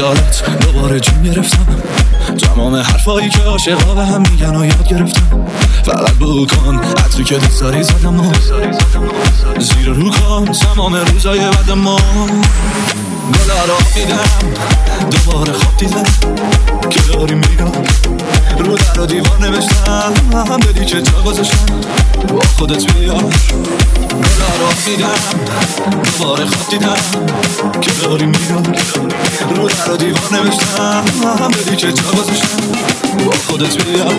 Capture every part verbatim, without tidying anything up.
خیالت دوباره جون گرفتم، تمام حرفایی که عاشقا به هم میگن و یاد گرفتم. فقط بو کن عطری که دوست داری زدم و زیر رو کن تمام روزای بعد ما. گلا را میدم دوباره خواب دیدم که داری میگم رو در و دیوار نوشتم هم بدی که جا گذاشتم با خودت بیار. گلا را میدم دوباره خواب دیدم که داری میگم رو در و دیوار نوشتم هم بدی که جا گذاشتم با خودت بیار.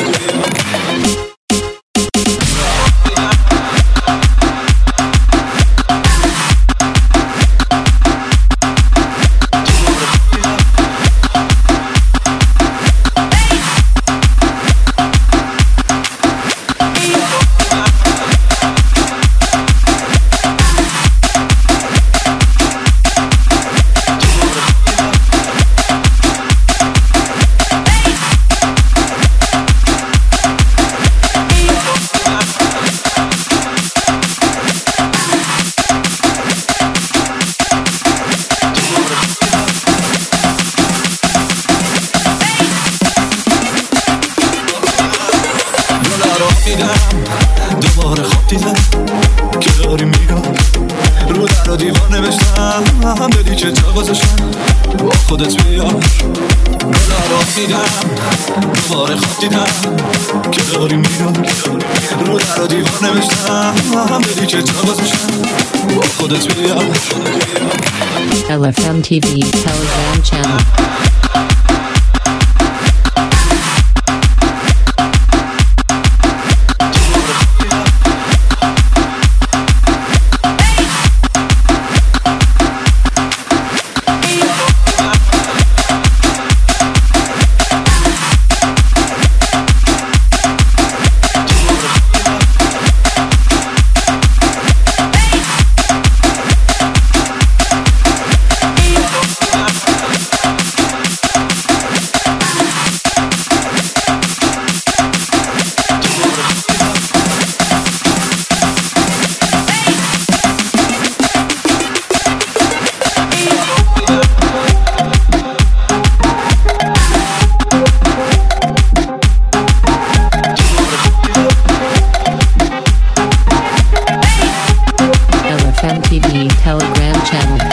دوباره خواب دیدم که داری میگم رو در و دیوار نوشتم هم بدی که جا گذاشتم با خودت بیار. گلا را میدم دوباره خواب دیدم که داری میگم رو در و دیوار نوشتم هم بدی که جا گذاشتم با خودت بیار. L F M T V Telegram channel. L F M T V Telegram channel.